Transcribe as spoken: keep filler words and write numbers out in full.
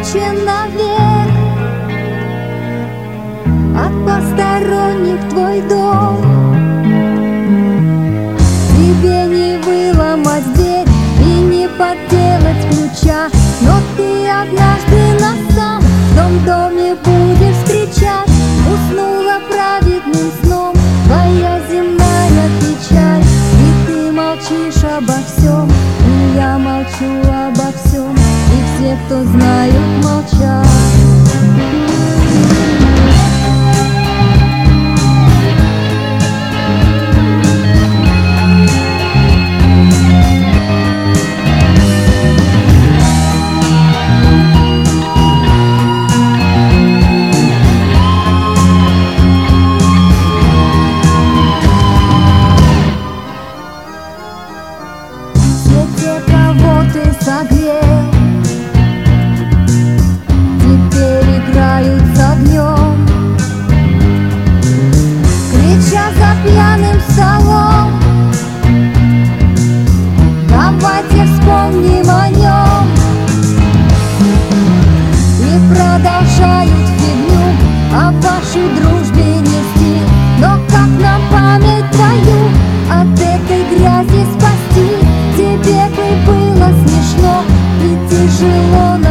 ограничен навек. От посторонних твой дом, тебе не выломать дверь и не подделать ключа, но ты однажды нас сам в том доме будешь встречать. Уснула праведным сном твоя земная печаль, и ты молчишь обо всем, и я молчу обо всем, и все, кто знают, молчат. Кого ты согрел, теперь играют с огнем, крича за пьяным столом. Давайте вспомним о нем. И продолжают фигню о вашей дружбе нести, но как нам память твою от этой грязи спасти? Тебе бы было смешно и тяжело.